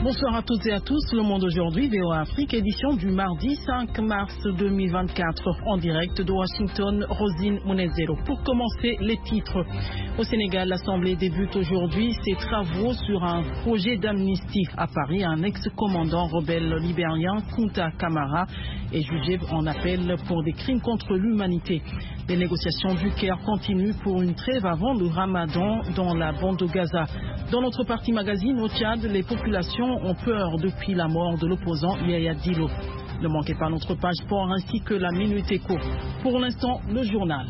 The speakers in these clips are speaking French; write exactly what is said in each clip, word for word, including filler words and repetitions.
Bonsoir à toutes et à tous. Le Monde aujourd'hui, V O A Afrique, édition du mardi cinq mars deux mille vingt-quatre, en direct de Washington, Rosine Munezero. Pour commencer, les titres. Au Sénégal, l'Assemblée débute aujourd'hui ses travaux sur un projet d'amnistie. À Paris, un ex-commandant rebelle libérien, Kunta Kamara, est jugé en appel pour des crimes contre l'humanité. Les négociations du Caire continuent pour une trêve avant le Ramadan dans la bande de Gaza. Dans notre partie magazine, au Tchad, les populations ont peur depuis la mort de l'opposant Yaya Dillo. Ne manquez pas notre page sport ainsi que la Minute Éco. Pour l'instant, le journal.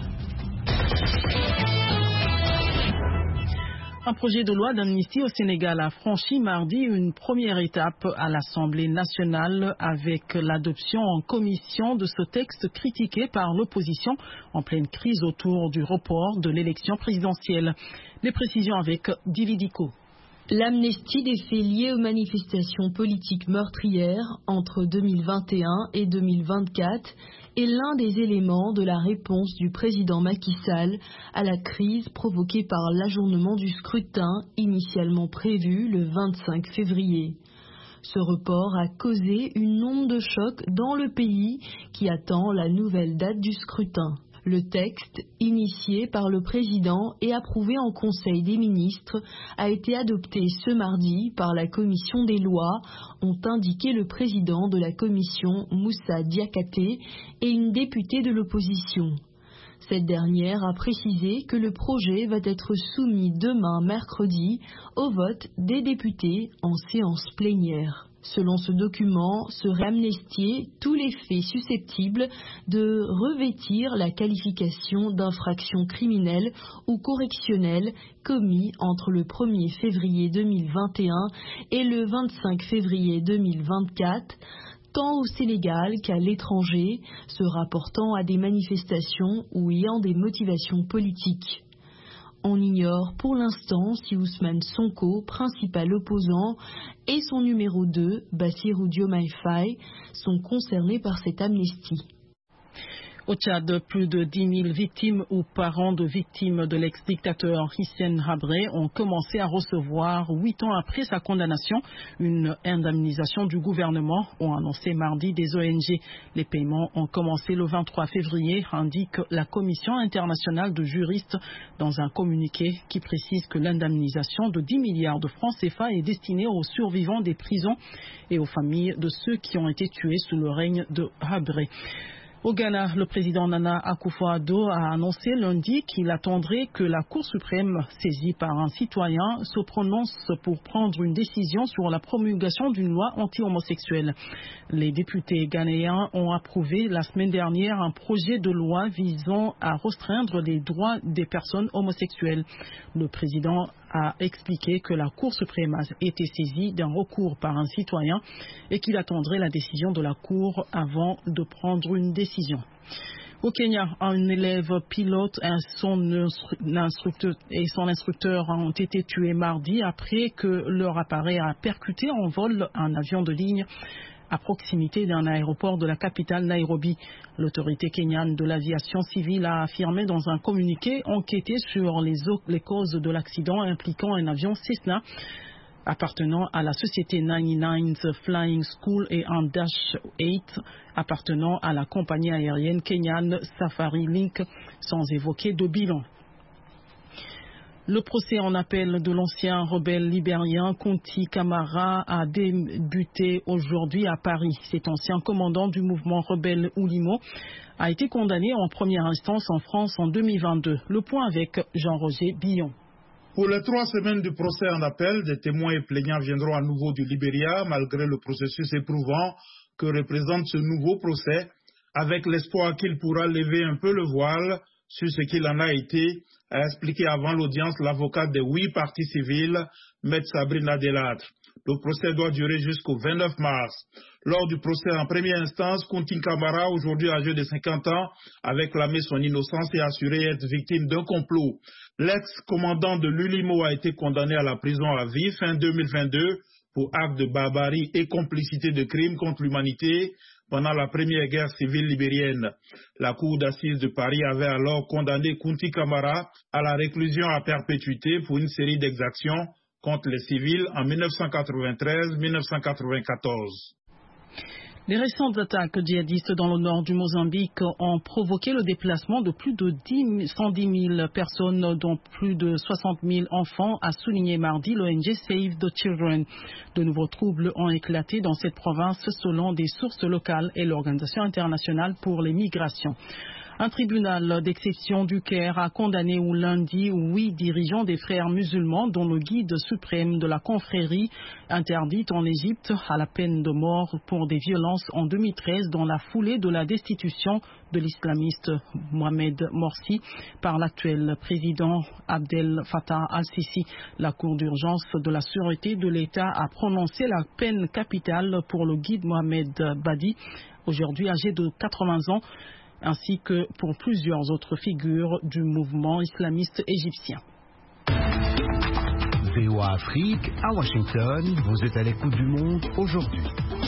Un projet de loi d'amnistie au Sénégal a franchi mardi une première étape à l'Assemblée nationale avec l'adoption en commission de ce texte critiqué par l'opposition en pleine crise autour du report de l'élection présidentielle. Les précisions avec Dividico. L'amnistie des faits liés aux manifestations politiques meurtrières entre deux mille vingt et un et deux mille vingt-quatre est l'un des éléments de la réponse du président Macky Sall à la crise provoquée par l'ajournement du scrutin initialement prévu le vingt-cinq février. Ce report a causé une onde de choc dans le pays qui attend la nouvelle date du scrutin. Le texte, initié par le président et approuvé en Conseil des ministres, a été adopté ce mardi par la commission des lois, ont indiqué le président de la commission Moussa Diakhaté et une députée de l'opposition. Cette dernière a précisé que le projet va être soumis demain mercredi au vote des députés en séance plénière. Selon ce document, seraient amnistiés tous les faits susceptibles de revêtir la qualification d'infraction criminelle ou correctionnelle commis entre le premier février deux mille vingt et un et le vingt-cinq février deux mille vingt-quatre, tant au Sénégal qu'à l'étranger, se rapportant à des manifestations ou ayant des motivations politiques. On ignore pour l'instant si Ousmane Sonko, principal opposant, et son numéro deux, Bassirou Diomaye Faye, sont concernés par cette amnistie. Au Tchad, plus de dix mille victimes ou parents de victimes de l'ex-dictateur Hissène Habré ont commencé à recevoir, huit ans après sa condamnation, une indemnisation du gouvernement, ont annoncé mardi des O N G. Les paiements ont commencé le vingt-trois février, indique la Commission internationale de juristes dans un communiqué qui précise que l'indemnisation de dix milliards de francs C F A est destinée aux survivants des prisons et aux familles de ceux qui ont été tués sous le règne de Habré. Au Ghana, le président Nana Akufo-Addo a annoncé lundi qu'il attendrait que la Cour suprême, saisie par un citoyen, se prononce pour prendre une décision sur la promulgation d'une loi anti-homosexuelle. Les députés ghanéens ont approuvé la semaine dernière un projet de loi visant à restreindre les droits des personnes homosexuelles. Le président a expliqué que la Cour suprême a été saisie d'un recours par un citoyen et qu'il attendrait la décision de la Cour avant de prendre une décision. Au Kenya, un élève pilote et son instructeur, et son instructeur ont été tués mardi après que leur appareil a percuté en vol un avion de ligne à proximité d'un aéroport de la capitale Nairobi. L'autorité kenyane de l'aviation civile a affirmé dans un communiqué enquêter sur les, les causes de l'accident impliquant un avion Cessna appartenant à la société quatre-vingt-dix-neuf Flying School et un Dash huit appartenant à la compagnie aérienne kenyane Safari Link, sans évoquer de bilan. Le procès en appel de l'ancien rebelle libérien Kunta Kamara a débuté aujourd'hui à Paris. Cet ancien commandant du mouvement rebelle Oulimo a été condamné en première instance en France en deux mille vingt-deux. Le point avec Jean-Roger Billon. Pour les trois semaines du procès en appel, des témoins et plaignants viendront à nouveau du Libéria, malgré le processus éprouvant que représente ce nouveau procès, avec l'espoir qu'il pourra lever un peu le voile sur ce qu'il en a été, a expliqué avant l'audience l'avocate des huit parties civiles, Maître Sabrina Delattre. Le procès doit durer jusqu'au vingt-neuf mars. Lors du procès en première instance, Kunta Kamara, aujourd'hui âgé de cinquante ans, avait clamé son innocence et assuré être victime d'un complot. L'ex-commandant de l'Ulimo a été condamné à la prison à vie fin deux mille vingt-deux pour acte de barbarie et complicité de crimes contre l'humanité pendant la première guerre civile libérienne. La cour d'assises de Paris avait alors condamné Kunta Kamara à la réclusion à perpétuité pour une série d'exactions contre les civils en mille neuf cent quatre-vingt-treize à mille neuf cent quatre-vingt-quatorze. Les récentes attaques djihadistes dans le nord du Mozambique ont provoqué le déplacement de plus de cent dix mille personnes, dont plus de soixante mille enfants, a souligné mardi l'O N G Save the Children. De nouveaux troubles ont éclaté dans cette province selon des sources locales et l'Organisation internationale pour les migrations. Un tribunal d'exception du Caire a condamné au lundi huit dirigeants des frères musulmans, dont le guide suprême de la confrérie interdite en Égypte, à la peine de mort pour des violences en deux mille treize dans la foulée de la destitution de l'islamiste Mohamed Morsi par l'actuel président Abdel Fattah al-Sisi. La Cour d'urgence de la sûreté de l'État a prononcé la peine capitale pour le guide Mohamed Badi, aujourd'hui âgé de quatre-vingts ans, ainsi que pour plusieurs autres figures du mouvement islamiste égyptien. V O A Afrique, à Washington, vous êtes à l'écoute du monde aujourd'hui.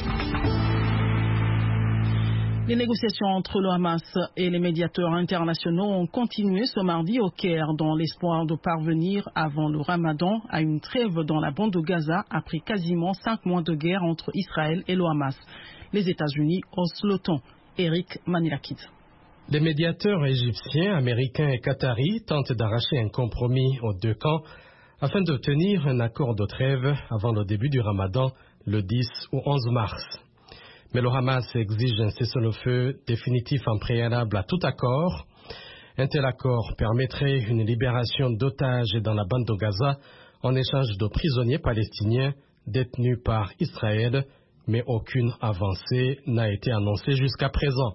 Les négociations entre le Hamas et les médiateurs internationaux ont continué ce mardi au Caire dans l'espoir de parvenir avant le Ramadan à une trêve dans la bande de Gaza après quasiment cinq mois de guerre entre Israël et le Hamas. Les États-Unis haussent le ton. Eric Manilakid. Les médiateurs égyptiens, américains et qataris tentent d'arracher un compromis aux deux camps afin d'obtenir un accord de trêve avant le début du Ramadan le dix ou onze mars. Mais le Hamas exige un cessez-le-feu définitif en préalable à tout accord. Un tel accord permettrait une libération d'otages dans la bande de Gaza en échange de prisonniers palestiniens détenus par Israël, mais aucune avancée n'a été annoncée jusqu'à présent.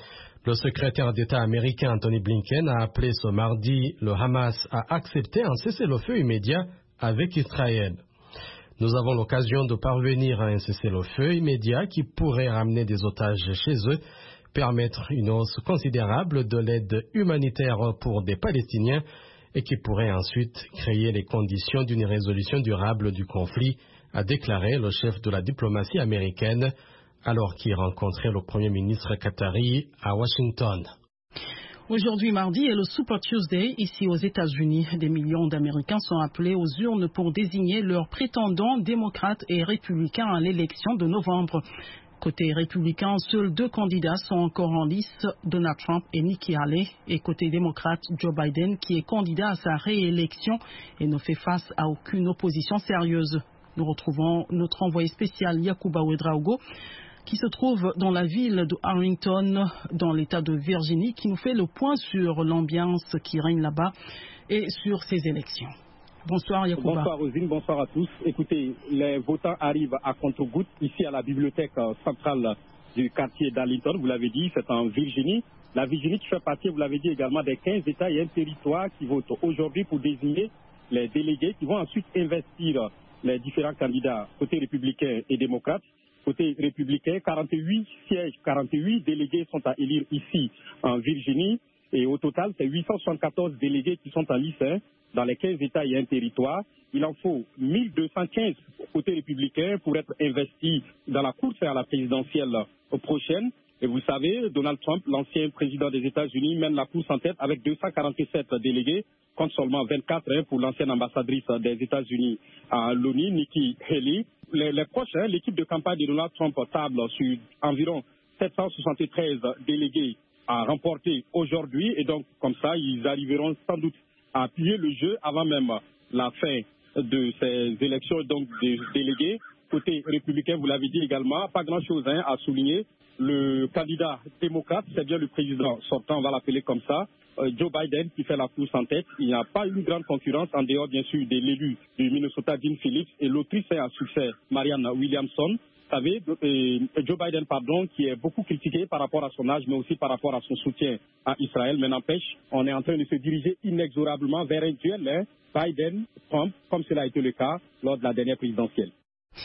Le secrétaire d'État américain Anthony Blinken a appelé ce mardi le Hamas à accepter un cessez-le-feu immédiat avec Israël. Nous avons l'occasion de parvenir à un cessez-le-feu immédiat qui pourrait ramener des otages chez eux, permettre une hausse considérable de l'aide humanitaire pour des Palestiniens et qui pourrait ensuite créer les conditions d'une résolution durable du conflit, a déclaré le chef de la diplomatie américaine alors qu'il rencontrait le Premier ministre qatari à Washington. Aujourd'hui mardi est le Super Tuesday ici aux États-Unis. Des millions d'Américains sont appelés aux urnes pour désigner leurs prétendants démocrates et républicains à l'élection de novembre. Côté républicain, seuls deux candidats sont encore en lice, Donald Trump et Nikki Haley. Et côté démocrate, Joe Biden, qui est candidat à sa réélection et ne fait face à aucune opposition sérieuse. Nous retrouvons notre envoyé spécial Yacouba Ouedraogo, qui se trouve dans la ville de Arlington, dans l'État de Virginie, qui nous fait le point sur l'ambiance qui règne là-bas et sur ces élections. Bonsoir Yacouba. Bonsoir Rosine, bonsoir à tous. Écoutez, les votants arrivent à compte-gouttes ici à la bibliothèque centrale du quartier d'Arlington, vous l'avez dit, c'est en Virginie. La Virginie qui fait partie, vous l'avez dit également, des quinze États et un territoire qui votent aujourd'hui pour désigner les délégués qui vont ensuite investir les différents candidats côté républicain et démocrate. Côté républicain, quarante-huit sièges, quarante-huit délégués sont à élire ici en Virginie. Et au total, c'est huit cent soixante-quatorze délégués qui sont en lice dans les quinze États et un territoire. Il en faut mille deux cent quinze côté républicain pour être investis dans la course à la présidentielle prochaine. Et vous savez, Donald Trump, l'ancien président des États-Unis, mène la course en tête avec deux cent quarante-sept délégués, contre seulement vingt-quatre hein, pour l'ancienne ambassadrice des États-Unis à l'ONU, Nikki Haley. Les, les proches, hein, l'équipe de campagne de Donald Trump table sur environ sept cent soixante-treize délégués à remporter aujourd'hui. Et donc, comme ça, ils arriveront sans doute à appuyer le jeu avant même la fin de ces élections donc des délégués. Côté républicain, vous l'avez dit également, pas grand-chose hein, à souligner. Le candidat démocrate, c'est bien le président sortant, on va l'appeler comme ça, euh, Joe Biden qui fait la course en tête. Il n'y a pas une grande concurrence en dehors bien sûr de l'élu du Minnesota, Dean Phillips, et l'autrice est à succès, Marianne Williamson. Vous savez, euh, Joe Biden, pardon, qui est beaucoup critiqué par rapport à son âge, mais aussi par rapport à son soutien à Israël. Mais n'empêche, on est en train de se diriger inexorablement vers un duel, hein, Biden-Trump, comme cela a été le cas lors de la dernière présidentielle.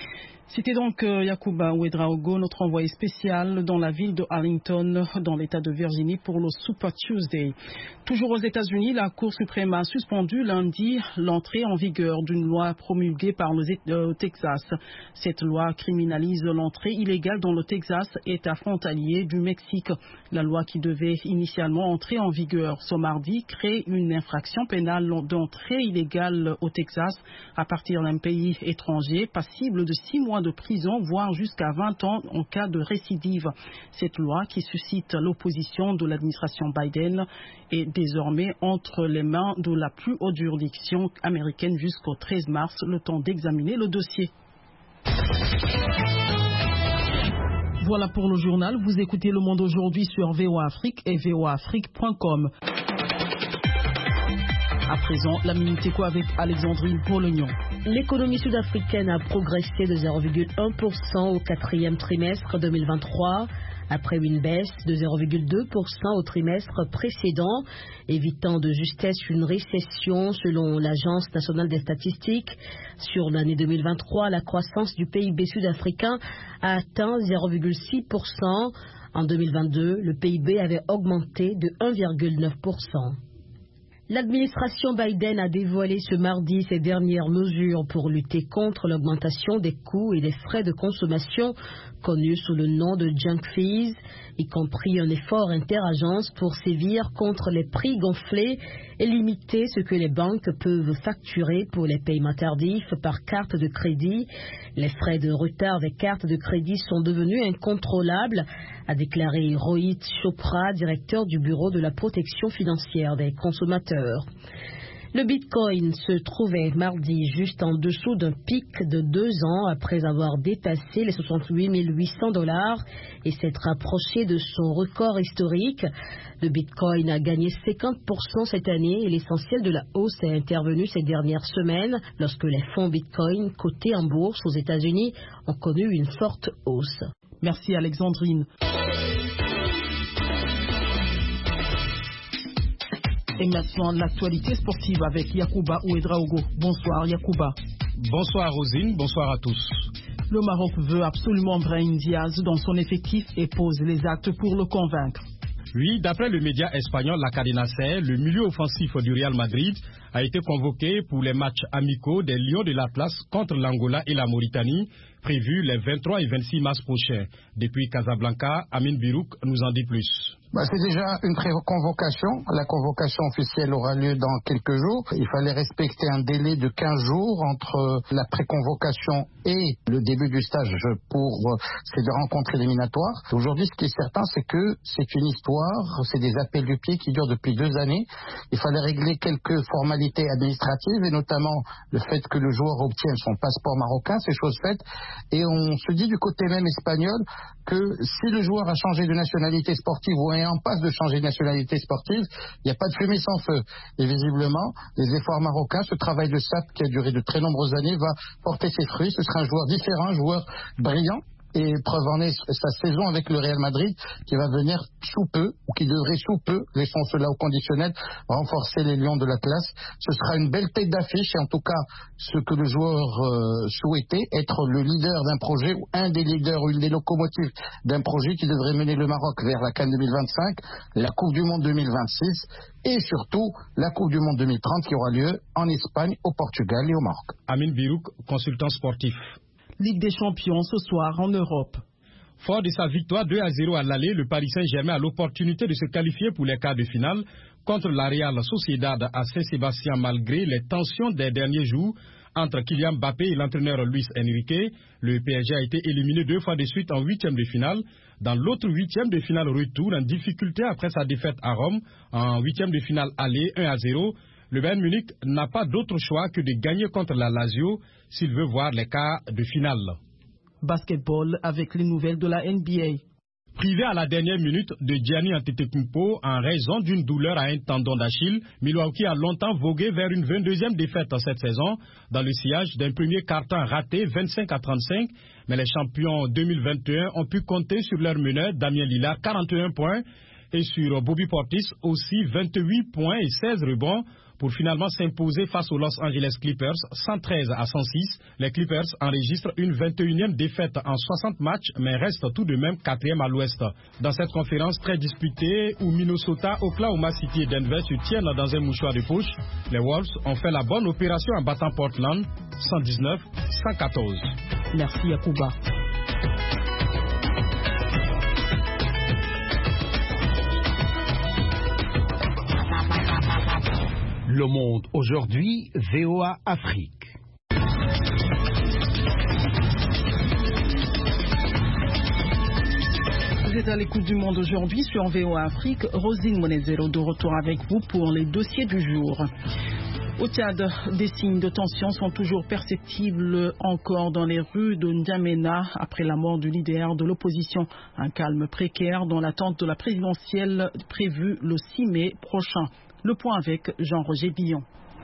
C'était donc euh, Yacouba Ouedraogo, notre envoyé spécial dans la ville de Arlington, dans l'État de Virginie, pour le Super Tuesday. Toujours aux États-Unis, la Cour suprême a suspendu lundi l'entrée en vigueur d'une loi promulguée par le euh, Texas. Cette loi criminalise l'entrée illégale dans le Texas, État frontalier du Mexique. La loi qui devait initialement entrer en vigueur ce mardi crée une infraction pénale d'entrée illégale au Texas à partir d'un pays étranger, passible de six mois de prison, voire jusqu'à vingt ans en cas de récidive. Cette loi, qui suscite l'opposition de l'administration Biden, est désormais entre les mains de la plus haute juridiction américaine jusqu'au treize mars, le temps d'examiner le dossier. Voilà pour le journal. Vous écoutez Le Monde aujourd'hui sur V O A Afrique et V O A Afrique point com. À présent, la Minute Éco avec Alexandrine Polognon. L'économie sud-africaine a progressé de zéro virgule un pour cent au quatrième trimestre deux mille vingt-trois, après une baisse de zéro virgule deux pour cent au trimestre précédent, évitant de justesse une récession selon l'Agence nationale des statistiques. Sur l'année deux mille vingt-trois, la croissance du P I B sud-africain a atteint zéro virgule six pour cent. En deux mille vingt-deux, le P I B avait augmenté de un virgule neuf pour cent. L'administration Biden a dévoilé ce mardi ses dernières mesures pour lutter contre l'augmentation des coûts et des frais de consommation connus sous le nom de junk fees, y compris un effort interagence pour sévir contre les prix gonflés et limiter ce que les banques peuvent facturer pour les paiements tardifs par carte de crédit. Les frais de retard des cartes de crédit sont devenus incontrôlables, a déclaré Rohit Chopra, directeur du Bureau de la protection financière des consommateurs. Le Bitcoin se trouvait mardi juste en dessous d'un pic de deux ans après avoir dépassé les soixante-huit mille huit cents dollars et s'être rapproché de son record historique. Le Bitcoin a gagné cinquante pour cent cette année et l'essentiel de la hausse est intervenu ces dernières semaines lorsque les fonds Bitcoin cotés en bourse aux États-Unis ont connu une forte hausse. Merci Alexandrine. Et maintenant, l'actualité sportive avec Yacouba Ouedraogo. Bonsoir Yacouba. Bonsoir Rosine, bonsoir à tous. Le Maroc veut absolument Brahim Diaz dans son effectif et pose les actes pour le convaincre. Oui, d'après le média espagnol La Cadena Ser, le milieu offensif du Real Madrid a été convoqué pour les matchs amicaux des Lions de l'Atlas contre l'Angola et la Mauritanie, prévus les vingt-trois et vingt-six mars prochains. Depuis Casablanca, Amine Birouk nous en dit plus. Bah, c'est déjà une pré-convocation. La convocation officielle aura lieu dans quelques jours. Il fallait respecter un délai de quinze jours entre la pré-convocation et le début du stage pour ces deux rencontres éliminatoires. Aujourd'hui, ce qui est certain, c'est que c'est une histoire, c'est des appels du pied qui durent depuis deux années. Il fallait régler quelques formalités administratives et notamment le fait que le joueur obtienne son passeport marocain, c'est chose faite. Et on se dit du côté même espagnol que si le joueur a changé de nationalité sportive ou est en passe de changer de nationalité sportive, il n'y a pas de fumée sans feu. Et visiblement, les efforts marocains, ce travail de sape qui a duré de très nombreuses années va porter ses fruits. Ce sera un joueur différent, un joueur brillant. Et preuve en est sa saison avec le Real Madrid qui va venir sous peu, ou qui devrait sous peu, laissons cela au conditionnel, renforcer les Lions de l'Atlas. Ce sera une belle tête d'affiche et en tout cas ce que le joueur euh, souhaitait, être le leader d'un projet ou un des leaders ou une des locomotives d'un projet qui devrait mener le Maroc vers la CAN deux mille vingt-cinq, la Coupe du Monde deux mille vingt-six et surtout la Coupe du Monde deux mille trente qui aura lieu en Espagne, au Portugal et au Maroc. Amine Birouk, consultant sportif. Ligue des champions ce soir en Europe. Fort de sa victoire deux à zéro à l'aller, le Paris Saint-Germain a l'opportunité de se qualifier pour les quarts de finale contre la Real Sociedad à Saint-Sébastien malgré les tensions des derniers jours entre Kylian Mbappé et l'entraîneur Luis Enrique. Le P S G a été éliminé deux fois de suite en huitième de finale. Dans l'autre huitième de finale retour, en difficulté après sa défaite à Rome, en huitième de finale aller un à zéro, le Bayern Munich n'a pas d'autre choix que de gagner contre la Lazio s'il veut voir les quarts de finale. Basketball avec les nouvelles de la N B A. Privé à la dernière minute de Gianni Antetokounmpo en raison d'une douleur à un tendon d'Achille, Milwaukee a longtemps vogué vers une vingt-deuxième défaite en cette saison dans le sillage d'un premier quart-temps raté vingt-cinq à trente-cinq. Mais les champions deux mille vingt et un ont pu compter sur leur meneur Damien Lillard, quarante et un points, Et sur Bobby Portis aussi, vingt-huit points et seize rebonds pour finalement s'imposer face aux Los Angeles Clippers, cent treize à cent six. Les Clippers enregistrent une vingt et unième défaite en soixante matchs, mais restent tout de même quatrième à l'ouest. Dans cette conférence très disputée, où Minnesota, Oklahoma City et Denver se tiennent dans un mouchoir de poche, les Wolves ont fait la bonne opération en battant Portland, cent dix-neuf à cent quatorze. Merci Yacouba. Le Monde aujourd'hui, V O A Afrique. Vous êtes à l'écoute du Monde aujourd'hui sur V O A Afrique. Rosine Monezero de retour avec vous pour les dossiers du jour. Au Tchad, des signes de tension sont toujours perceptibles encore dans les rues de N'Djamena après la mort du leader de l'opposition. Un calme précaire dans l'attente de la présidentielle prévue le six mai prochain. Le point avec Jean-Roger Billon.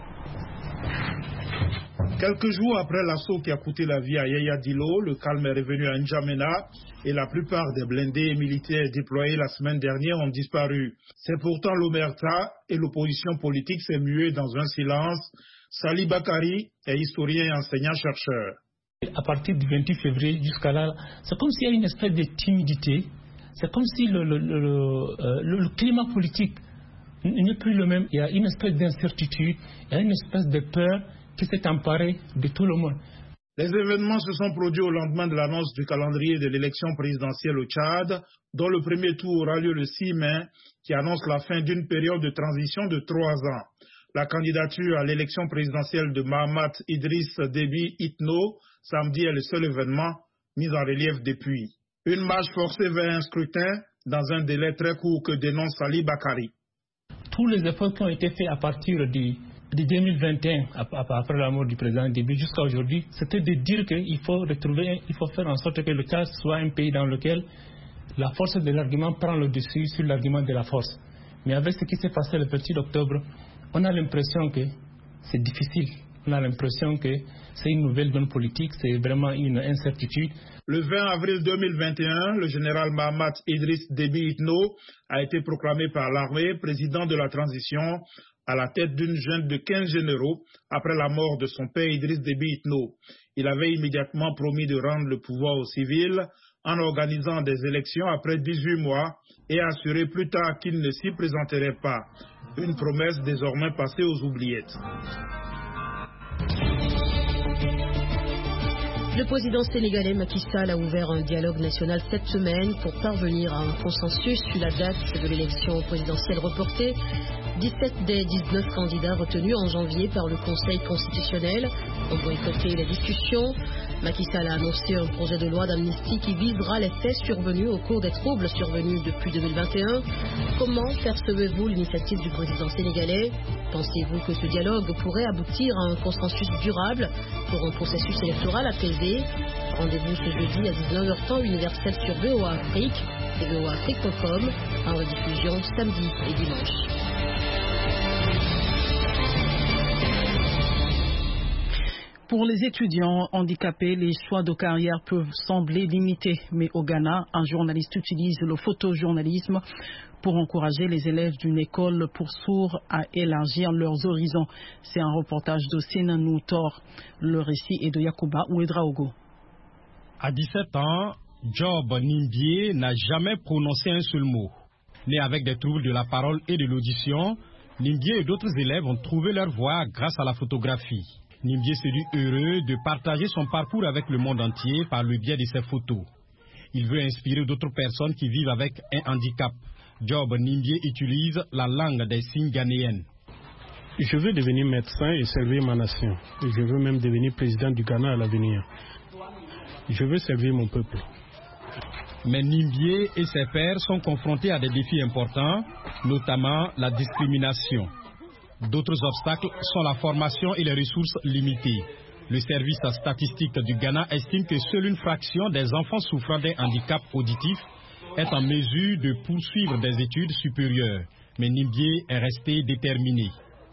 Quelques jours après l'assaut qui a coûté la vie à Yaya Dilo, le calme est revenu à N'Djamena et la plupart des blindés et militaires déployés la semaine dernière ont disparu. C'est pourtant l'Omerta et l'opposition politique s'est muée dans un silence. Sali Bakari est historien et enseignant-chercheur. À partir du vingt-huit février jusqu'à là, c'est comme s'il y a une espèce de timidité. C'est comme si le, le, le, le, le climat politique n'est plus le même. Il y a une espèce d'incertitude, il y a une espèce de peur qui s'est emparée de tout le monde. Les événements se sont produits au lendemain de l'annonce du calendrier de l'élection présidentielle au Tchad, dont le premier tour aura lieu le six mai, qui annonce la fin d'une période de transition de trois ans. La candidature à l'élection présidentielle de Mahamat Idriss Déby Itno, samedi, est le seul événement mis en relief depuis. Une marche forcée vers un scrutin dans un délai très court que dénonce Ali Bakari. Tous les efforts qui ont été faits à partir du, de deux mille vingt et un, après la mort du président Déby jusqu'à aujourd'hui, c'était de dire qu'il faut retrouver, il faut faire en sorte que le Tchad soit un pays dans lequel la force de l'argument prend le dessus sur l'argument de la force. Mais avec ce qui s'est passé le petit octobre, on a l'impression que c'est difficile. On a l'impression que c'est une nouvelle donne politique, c'est vraiment une incertitude. Le vingt avril deux mille vingt et un, le général Mahamat Idriss Déby Itno a été proclamé par l'armée président de la transition à la tête d'une junte de quinze généraux après la mort de son père Idriss Déby Itno. Il avait immédiatement promis de rendre le pouvoir aux civils en organisant des élections après dix-huit mois et assuré plus tard qu'il ne s'y présenterait pas. Une promesse désormais passée aux oubliettes. Le président sénégalais Macky Sall a ouvert un dialogue national cette semaine pour parvenir à un consensus sur la date de l'élection présidentielle reportée. dix-sept des dix-neuf candidats retenus en janvier par le Conseil constitutionnel ont boycotté les discussions. Macky Sall a annoncé un projet de loi d'amnistie qui visera les faits survenus au cours des troubles survenus depuis deux mille vingt et un. Comment percevez-vous l'initiative du président sénégalais? Pensez-vous que ce dialogue pourrait aboutir à un consensus durable pour un processus électoral apaisé? Rendez-vous ce jeudi à dix-neuf heures temps universel sur V O A Afrique et V O A Afrique point com en rediffusion samedi et dimanche. Pour les étudiants handicapés, les choix de carrière peuvent sembler limités. Mais au Ghana, un journaliste utilise le photojournalisme pour encourager les élèves d'une école pour sourds à élargir leurs horizons. C'est un reportage de Senanou Tor. Le récit est de Yacouba Ouedraogo. À dix-sept ans, Job Nimbie n'a jamais prononcé un seul mot. Né avec des troubles de la parole et de l'audition, Nimbie et d'autres élèves ont trouvé leur voie grâce à la photographie. Nimbie se dit heureux de partager son parcours avec le monde entier par le biais de ses photos. Il veut inspirer d'autres personnes qui vivent avec un handicap. Job Nimbie utilise la langue des signes ghanéenne. Je veux devenir médecin et servir ma nation. Je veux même devenir président du Ghana à l'avenir. Je veux servir mon peuple. Mais Nimbie et ses pairs sont confrontés à des défis importants, notamment la discrimination. D'autres obstacles sont la formation et les ressources limitées. Le service statistique du Ghana estime que seule une fraction des enfants souffrant d'un handicap auditif est en mesure de poursuivre des études supérieures. Mais Nimbie est resté déterminé.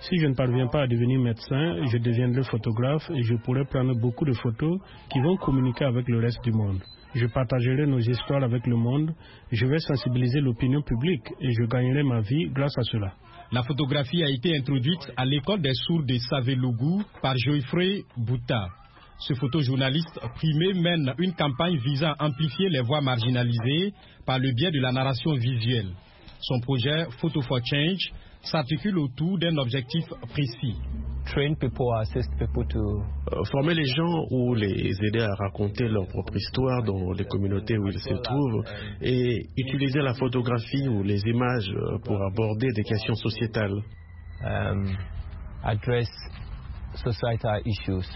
Si je ne parviens pas à devenir médecin, je deviendrai photographe et je pourrai prendre beaucoup de photos qui vont communiquer avec le reste du monde. Je partagerai nos histoires avec le monde, je vais sensibiliser l'opinion publique et je gagnerai ma vie grâce à cela. La photographie a été introduite à l'école des sourds de Savelugu par Geoffrey Bouta. Ce photojournaliste primé mène une campagne visant à amplifier les voix marginalisées par le biais de la narration visuelle. Son projet Photo for Change s'articule autour d'un objectif précis. Train people, assist people to... Euh, former les gens ou les aider à raconter leur propre histoire dans les communautés où ils se trouvent et utiliser la photographie ou les images pour aborder des questions sociétales. Um, address societal issues.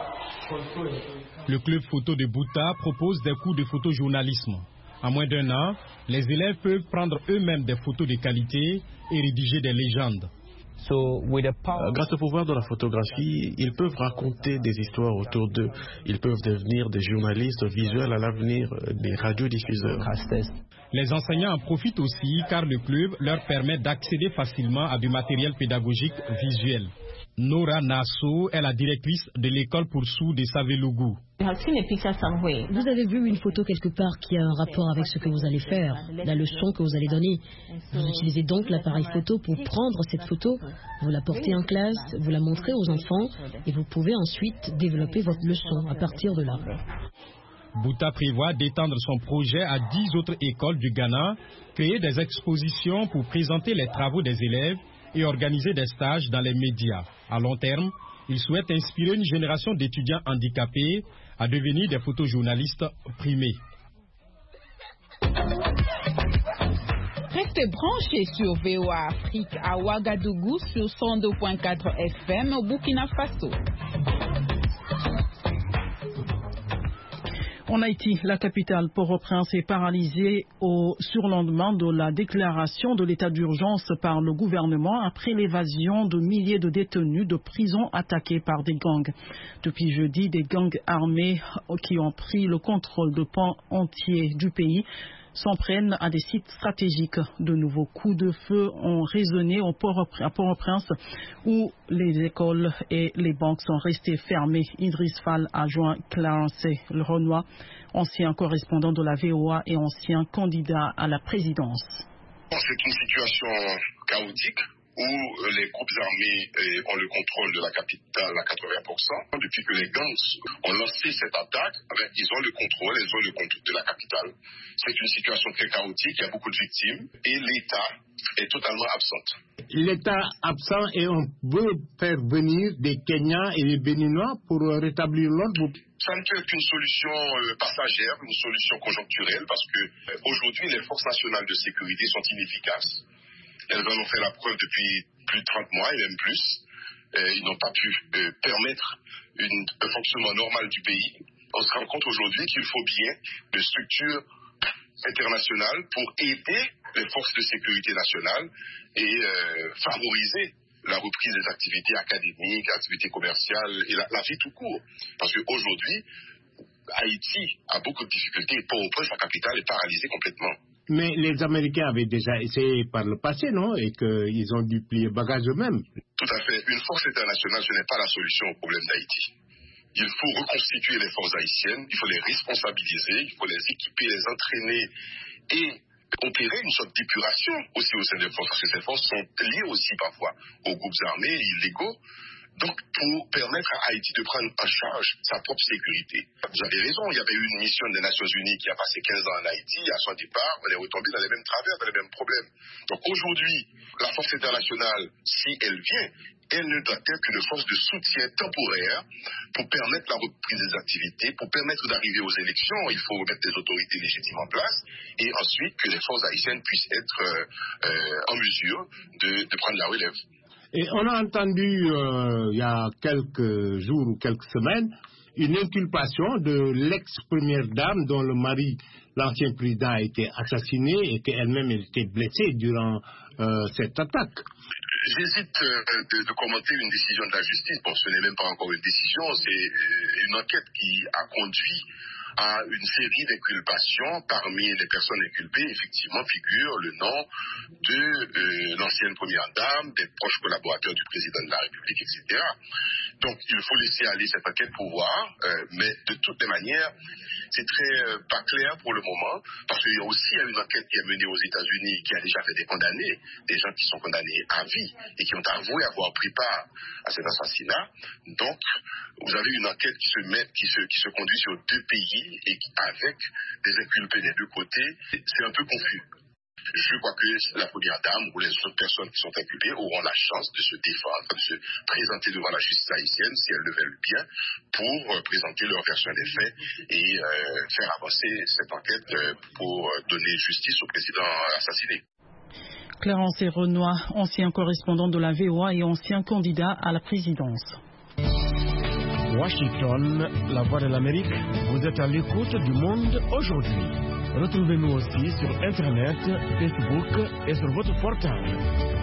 Le club photo de Bouta propose des cours de photojournalisme. En moins d'un an, les élèves peuvent prendre eux-mêmes des photos de qualité et rédiger des légendes. So, with the power... Grâce au pouvoir de la photographie, ils peuvent raconter des histoires autour d'eux. Ils peuvent devenir des journalistes visuels à l'avenir, des radiodiffuseurs. Les enseignants en profitent aussi car le club leur permet d'accéder facilement à du matériel pédagogique visuel. Nora Nasso est la directrice de l'école pour sourds de Savelugu. Vous avez vu une photo quelque part qui a un rapport avec ce que vous allez faire, la leçon que vous allez donner. Vous utilisez donc l'appareil photo pour prendre cette photo, vous la portez en classe, vous la montrez aux enfants et vous pouvez ensuite développer votre leçon à partir de là. Bouta prévoit d'étendre son projet à dix autres écoles du Ghana, créer des expositions pour présenter les travaux des élèves et organiser des stages dans les médias. À long terme, il souhaite inspirer une génération d'étudiants handicapés à devenir des photojournalistes primés. Restez branchés sur V O A Afrique à Ouagadougou sur cent deux point quatre F M au Burkina Faso. En Haïti, la capitale Port-au-Prince est paralysée au surlendemain de la déclaration de l'état d'urgence par le gouvernement après l'évasion de milliers de détenus de prisons attaqués par des gangs. Depuis jeudi, des gangs armés qui ont pris le contrôle de pans entiers du pays s'en prennent à des sites stratégiques. De nouveaux coups de feu ont résonné au Port à Port-au-Prince où les écoles et les banques sont restées fermées. Idriss Fall a joint Clarence Le Renoir, ancien correspondant de la V O A et ancien candidat à la présidence. C'est une situation chaotique où les groupes armés ont le contrôle de la capitale à quatre-vingts pour cent. Depuis que les gangs ont lancé cette attaque, ils ont le contrôle, ils ont le contrôle de la capitale. C'est une situation très chaotique, il y a beaucoup de victimes et l'État est totalement absent. L'État absent et on veut faire venir des Kenyans et des Béninois pour rétablir l'ordre. Ça ne peut être qu'une solution passagère, une solution conjoncturelle parce que aujourd'hui les forces nationales de sécurité sont inefficaces. Elles en ont fait la preuve depuis plus de trente mois et même plus. Euh, ils n'ont pas pu euh, permettre une, un fonctionnement normal du pays. On se rend compte aujourd'hui qu'il faut bien des structures internationales pour aider les forces de sécurité nationales et euh, favoriser la reprise des activités académiques, activités commerciales et la, la vie tout court. Parce qu'aujourd'hui, Haïti a beaucoup de difficultés et Port-au-Prince, la capitale, est paralysée complètement. Mais les Américains avaient déjà essayé par le passé, non? Et qu'ils ont dû plier bagages eux-mêmes. Tout à fait. Une force internationale, ce n'est pas la solution au problème d'Haïti. Il faut reconstituer les forces haïtiennes, il faut les responsabiliser, il faut les équiper, les entraîner et opérer une sorte d'épuration aussi au sein des forces, parce que ces forces sont liées aussi parfois aux groupes armés illégaux. Donc, pour permettre à Haïti de prendre en charge sa propre sécurité. Vous avez raison, il y avait eu une mission des Nations Unies qui a passé quinze ans en Haïti. À son départ, on est retombé dans les mêmes travers, dans les mêmes problèmes. Donc aujourd'hui, la force internationale, si elle vient, elle ne doit être qu'une force de soutien temporaire pour permettre la reprise des activités, pour permettre d'arriver aux élections. Il faut remettre des autorités légitimes en place et ensuite que les forces haïtiennes puissent être euh, euh, en mesure de, de prendre la relève. Et on a entendu euh, il y a quelques jours ou quelques semaines une inculpation de l'ex-première dame dont le mari, l'ancien président, a été assassiné et qu'elle-même a été blessée durant euh, cette attaque. J'hésite euh, de, de commenter une décision de la justice. Bon, ce n'est même pas encore une décision, c'est euh, une enquête qui a conduit à une série d'inculpations. Parmi les personnes inculpées, effectivement, figure le nom de euh, l'ancienne première dame, des proches collaborateurs du président de la République, et cetera. Donc, il faut laisser aller cette enquête pour voir, euh, mais de toutes les manières, c'est très euh, pas clair pour le moment, parce qu'il y a aussi une enquête qui est menée aux États-Unis qui a déjà fait des condamnés, des gens qui sont condamnés à vie et qui ont avoué avoir pris part à cet assassinat. Donc, vous avez une enquête qui se met, qui se, qui se conduit sur deux pays et qui, avec des inculpés des deux côtés, c'est un peu confus. Je crois que la première dame ou les autres personnes qui sont inculpées auront la chance de se défendre, de se présenter devant la justice haïtienne, si elles le veulent bien, pour présenter leur version des faits et euh, faire avancer cette enquête euh, pour donner justice au président assassiné. Clarence Renoir, ancien correspondant de la V O A et ancien candidat à la présidence. Washington, la voix de l'Amérique, vous êtes à l'écoute du monde aujourd'hui. Retrouvez-nous aussi sur Internet, Facebook et sur votre portable.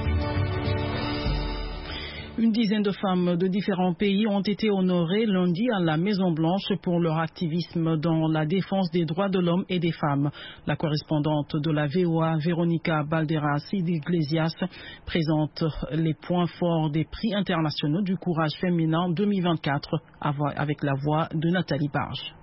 Une dizaine de femmes de différents pays ont été honorées lundi à la Maison-Blanche pour leur activisme dans la défense des droits de l'homme et des femmes. La correspondante de la V O A, Véronica Balderas Iglesias, présente les points forts des prix internationaux du courage féminin deux mille vingt-quatre avec la voix de Nathalie Barge.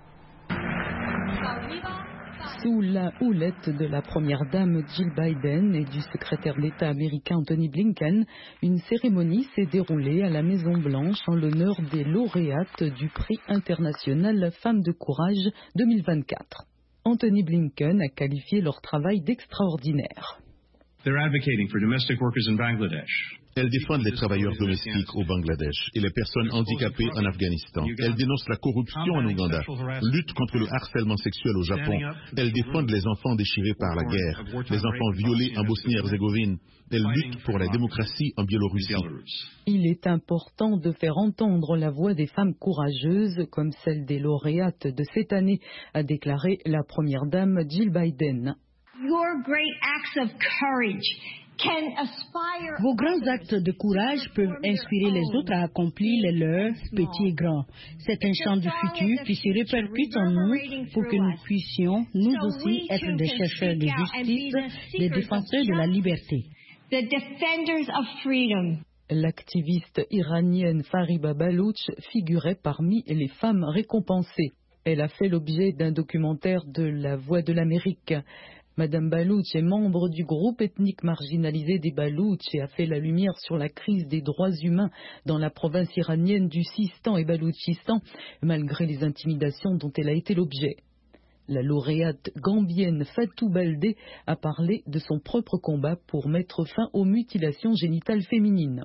Sous la houlette de la première dame Jill Biden et du secrétaire d'État américain Anthony Blinken, une cérémonie s'est déroulée à la Maison-Blanche en l'honneur des lauréates du prix international Femmes de courage deux mille vingt-quatre. Anthony Blinken a qualifié leur travail d'extraordinaire. They're advocating for domestic workers in Bangladesh. Elles défendent les travailleurs domestiques au Bangladesh et les personnes handicapées en Afghanistan. Elles dénoncent la corruption en Ouganda, luttent contre le harcèlement sexuel au Japon. Elles défendent les enfants déchirés par la guerre, les enfants violés en Bosnie-Herzégovine. Elles luttent pour la démocratie en Biélorussie. Il est important de faire entendre la voix des femmes courageuses comme celle des lauréates de cette année, a déclaré la première dame Jill Biden. Your great acts of courage can aspire. Vos grands actes de courage peuvent inspirer les autres à accomplir les leurs, petits et grands. C'est un chant du futur qui se répercute en nous pour que nous puissions, nous aussi, être des chercheurs de justice, des défenseurs de la liberté. The defenders of freedom. L'activiste iranienne Fariba Baloch figurait parmi les femmes récompensées. Elle a fait l'objet d'un documentaire de La Voix de l'Amérique. Madame Baloch est membre du groupe ethnique marginalisé des Baloch et a fait la lumière sur la crise des droits humains dans la province iranienne du Sistan et Baloutchistan, malgré les intimidations dont elle a été l'objet. La lauréate gambienne Fatou Baldé a parlé de son propre combat pour mettre fin aux mutilations génitales féminines.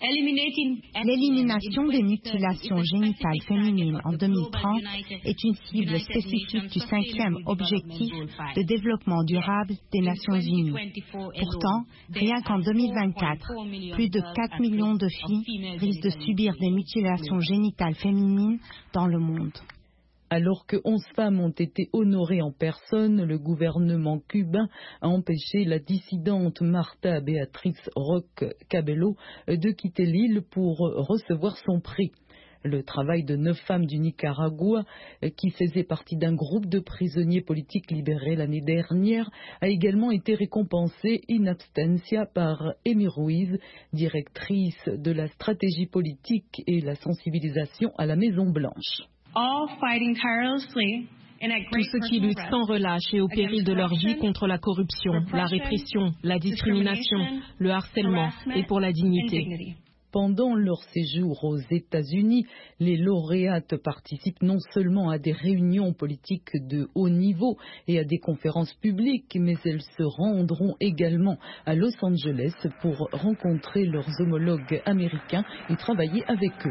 L'élimination des mutilations génitales féminines en deux mille trente est une cible spécifique du cinquième objectif de développement durable des Nations Unies. Pourtant, rien qu'en deux mille vingt-quatre, plus de quatre millions de filles risquent de subir des mutilations génitales féminines dans le monde. Alors que onze femmes ont été honorées en personne, le gouvernement cubain a empêché la dissidente Marta Beatriz Roque Cabello de quitter l'île pour recevoir son prix. Le travail de neuf femmes du Nicaragua, qui faisaient partie d'un groupe de prisonniers politiques libérés l'année dernière, a également été récompensé in absentia par Amy Ruiz, directrice de la stratégie politique et la sensibilisation à la Maison-Blanche. Tous ceux qui luttent sans relâche et au péril de leur vie contre la corruption, la répression, la discrimination, le harcèlement et pour la dignité. Pendant leur séjour aux États-Unis, les lauréates participent non seulement à des réunions politiques de haut niveau et à des conférences publiques, mais elles se rendront également à Los Angeles pour rencontrer leurs homologues américains et travailler avec eux.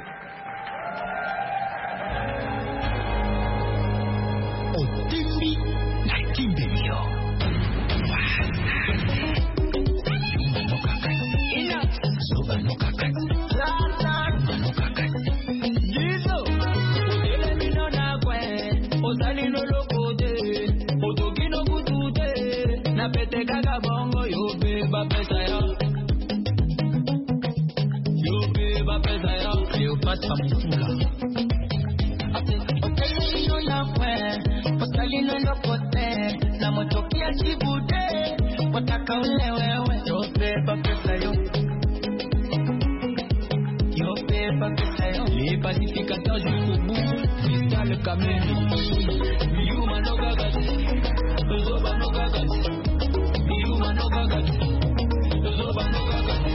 Otimbi na kimbilio. Soba no kaka. No kaka. Dizo. Ele mino na kwe. Ozali no lokote. Otoki no kutute. Na pete kaka bongo yo be ba pesa ya. Yo be ba pesa ya. Cleopatra Mufula. Otele mino na kwe. Les pacificateurs jusqu'au bout, jusqu'à le caméra. Yuma no gagati, Zoba no gagati, Yuma no gagati, Zoba no gagati.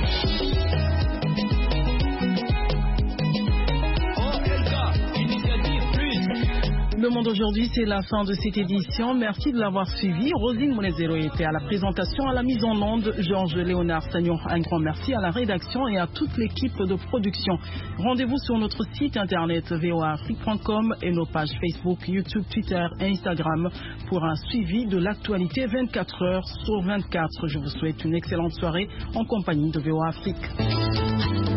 Oh Elka, initiative plus. Le Monde aujourd'hui, c'est la fin de cette édition. Merci de l'avoir suivi. Rosine Monezero était à la présentation, à la mise en onde. Georges Léonard Sagnon, un grand merci à la rédaction et à toute l'équipe de production. Rendez-vous sur notre site internet v o a afrique point com et nos pages Facebook, YouTube, Twitter et Instagram pour un suivi de l'actualité vingt-quatre heures sur vingt-quatre. Je vous souhaite une excellente soirée en compagnie de V O A Afrique.